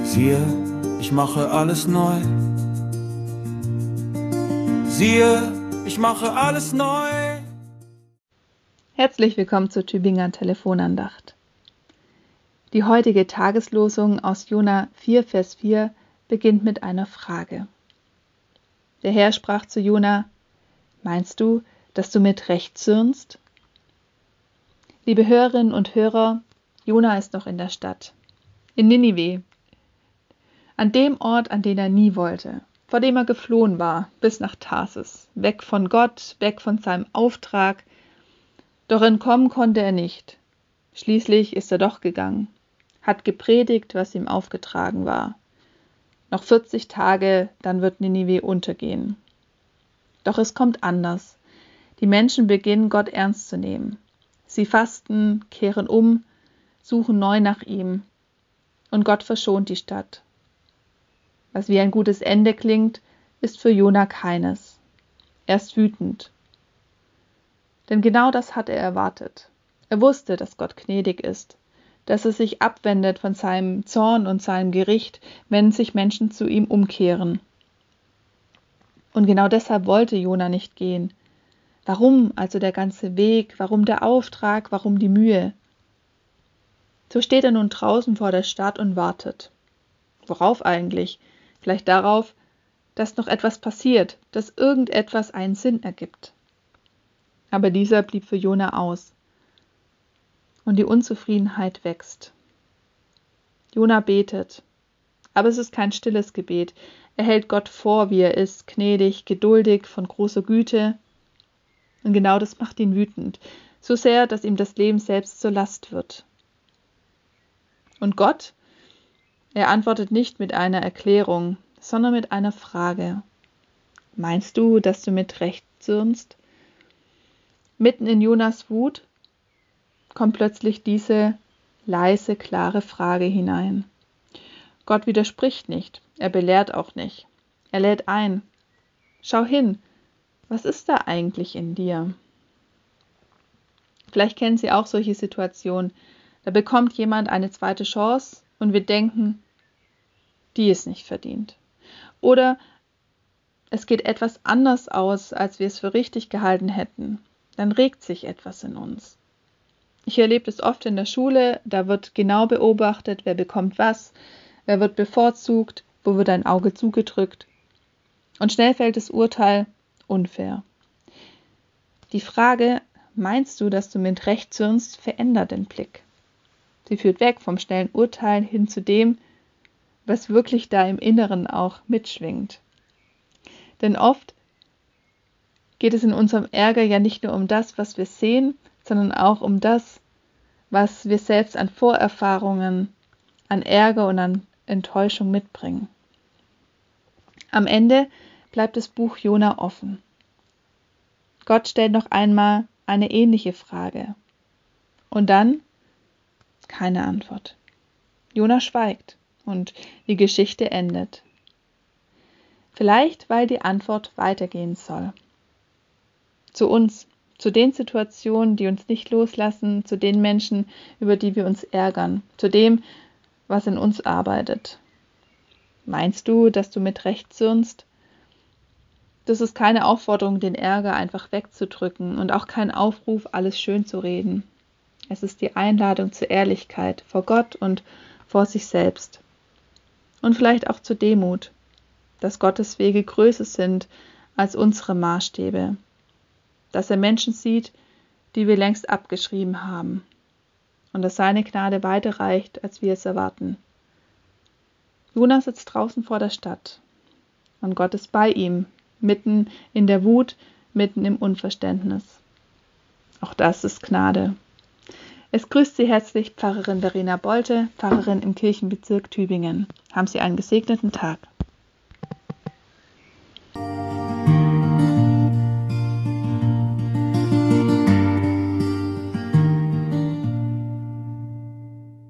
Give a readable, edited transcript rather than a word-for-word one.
Siehe, ich mache alles neu. Siehe, ich mache alles neu. Herzlich willkommen zur Tübinger Telefonandacht. Die heutige Tageslosung aus Jona 4, Vers 4 beginnt mit einer Frage. Der Herr sprach zu Jona: Meinst du, dass du mit Recht zürnst? Liebe Hörerinnen und Hörer, Jona ist noch in der Stadt, in Ninive, an dem Ort, an den er nie wollte, vor dem er geflohen war, bis nach Tarsis, weg von Gott, weg von seinem Auftrag. Doch entkommen konnte er nicht. Schließlich ist er doch gegangen, hat gepredigt, was ihm aufgetragen war. Noch 40 Tage, dann wird Ninive untergehen. Doch es kommt anders. Die Menschen beginnen, Gott ernst zu nehmen. Sie fasten, kehren um, suchen neu nach ihm. Und Gott verschont die Stadt. Was wie ein gutes Ende klingt, ist für Jona keines. Er ist wütend. Denn genau das hat er erwartet. Er wusste, dass Gott gnädig ist, dass er sich abwendet von seinem Zorn und seinem Gericht, wenn sich Menschen zu ihm umkehren. Und genau deshalb wollte Jona nicht gehen. Warum also der ganze Weg? Warum der Auftrag? Warum die Mühe? So steht er nun draußen vor der Stadt und wartet. Worauf eigentlich? Vielleicht darauf, dass noch etwas passiert, dass irgendetwas einen Sinn ergibt. Aber dieser blieb für Jona aus. Und die Unzufriedenheit wächst. Jona betet. Aber es ist kein stilles Gebet. Er hält Gott vor, wie er ist, gnädig, geduldig, von großer Güte. Und genau das macht ihn wütend. So sehr, dass ihm das Leben selbst zur Last wird. Und Gott? Er antwortet nicht mit einer Erklärung, sondern mit einer Frage. Meinst du, dass du mit Recht zürnst? Mitten in Jonas Wut kommt plötzlich diese leise, klare Frage hinein. Gott widerspricht nicht, er belehrt auch nicht. Er lädt ein. Schau hin, was ist da eigentlich in dir? Vielleicht kennen Sie auch solche Situationen. Da bekommt jemand eine zweite Chance und wir denken, die ist nicht verdient. Oder es geht etwas anders aus, als wir es für richtig gehalten hätten. Dann regt sich etwas in uns. Ich erlebe das oft in der Schule, da wird genau beobachtet, wer bekommt was, wer wird bevorzugt, wo wird ein Auge zugedrückt. Und schnell fällt das Urteil unfair. Die Frage, meinst du, dass du mit Recht zürnst, verändert den Blick. Sie führt weg vom schnellen Urteil hin zu dem, was wirklich da im Inneren auch mitschwingt. Denn oft geht es in unserem Ärger ja nicht nur um das, was wir sehen, sondern auch um das, was wir selbst an Vorerfahrungen, an Ärger und an Enttäuschung mitbringen. Am Ende bleibt das Buch Jona offen. Gott stellt noch einmal eine ähnliche Frage. Und dann keine Antwort. Jona schweigt und die Geschichte endet. Vielleicht, weil die Antwort weitergehen soll. Zu uns, zu den Situationen, die uns nicht loslassen, zu den Menschen, über die wir uns ärgern, zu dem, was in uns arbeitet. Meinst du, dass du mit Recht zürnst? Das ist keine Aufforderung, den Ärger einfach wegzudrücken und auch kein Aufruf, alles schön zu reden. Es ist die Einladung zur Ehrlichkeit vor Gott und vor sich selbst. Und vielleicht auch zur Demut, dass Gottes Wege größer sind als unsere Maßstäbe, dass er Menschen sieht, die wir längst abgeschrieben haben und dass seine Gnade weiter reicht, als wir es erwarten. Jona sitzt draußen vor der Stadt und Gott ist bei ihm, mitten in der Wut, mitten im Unverständnis. Auch das ist Gnade. Es grüßt Sie herzlich Pfarrerin Verena Bolte, Pfarrerin im Kirchenbezirk Tübingen. Haben Sie einen gesegneten Tag.